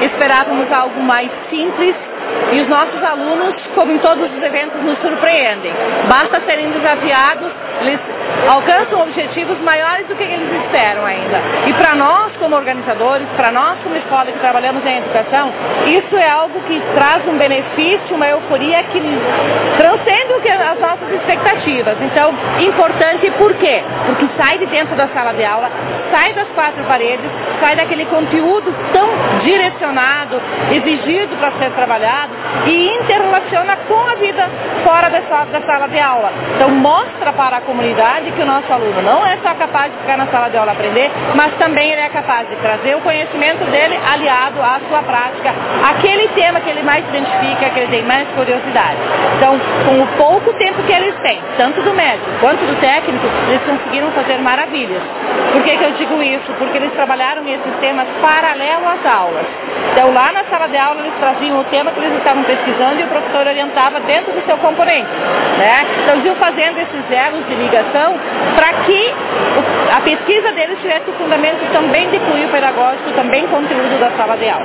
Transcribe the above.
esperávamos algo mais simples e os nossos alunos, como em todos os eventos, nos surpreendem. Basta serem desafiados, eles alcançam objetivos maiores do que eles esperam ainda. E para nós, como organizadores, para nós, como escola que trabalhamos em educação, isso é algo que traz um benefício, uma euforia que transcende as nossas expectativas. Então, importante por quê? Porque sai de dentro da sala de aula, sai das quatro paredes, sai daquele conteúdo tão direcionado, exigido para ser trabalhado e interrelaciona com a vida fora da sala de aula. Então, mostra para a comunidade que o nosso aluno não é só capaz de ficar na sala de aula aprender, mas também ele é capaz de trazer o conhecimento dele aliado à sua prática, aquele tema que ele mais identifica, que ele tem mais curiosidade. Então, com o pouco tempo que eles têm, tanto do médio quanto do técnico, eles conseguiram fazer maravilhas. Por que eu digo isso? Porque eles trabalharam esses temas paralelo às aulas. Então, lá na sala de aula, eles traziam o tema que eles estavam pesquisando e o professor orientava dentro do seu componente, né? Então, eles iam fazendo esses elos de ligação para que a pesquisa deles tivesse o fundamento também de cunho pedagógico, também conteúdo da sala de aula.